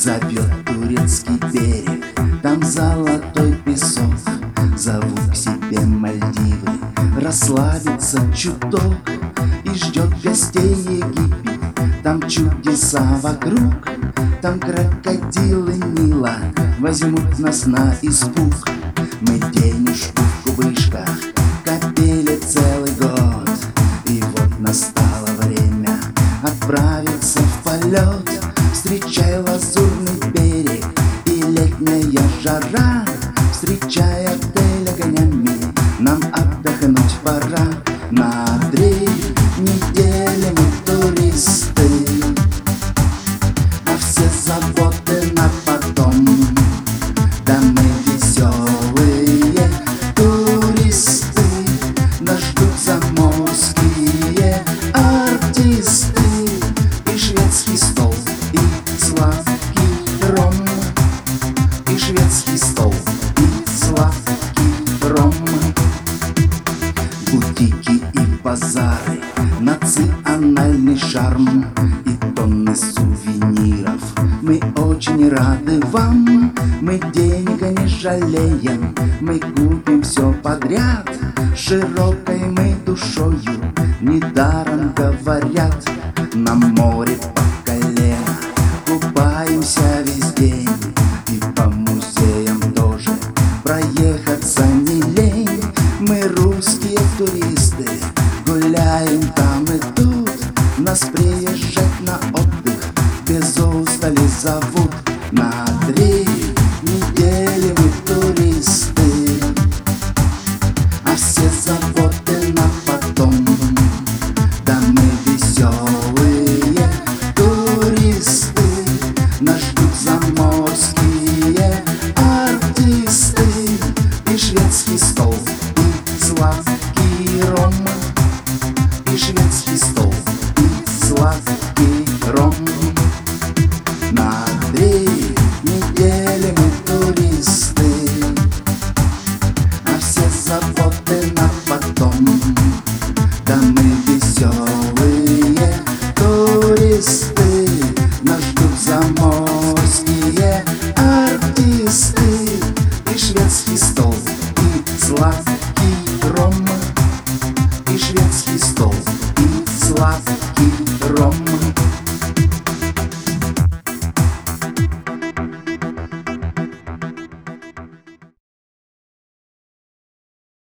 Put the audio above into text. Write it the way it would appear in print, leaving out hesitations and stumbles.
Зовет турецкий берег, там золотой песок. Зову к себе Мальдивы, расслабиться чуток. И ждет гостей Египет, там чудеса вокруг. Там крокодилы Нила возьмут нас на испуг. Мы денежку в кубышках копили целый год, и вот настало время отправиться в полет. Встречай лазурный берег и летняя жара, встречай отель огнями, нам отдохнуть пора. На 3 недели мы туристы, а все заботы на потом. Да мы веселые туристы, нас ждут заморские артисты. И шведский стол, и сладкий ром, и шведский стол, и сладкий ром. Бутики и базары, национальный шарм и тонны сувениров. Мы очень рады вам, мы денег не жалеем, мы купим все подряд. Широкой мы душою, недаром говорят. На море по колено, купаемся весь день, и по музеям тоже проехаться не лень. Мы русские туристы, гуляем там и тут, нас приезжать на отдых без устали зовут.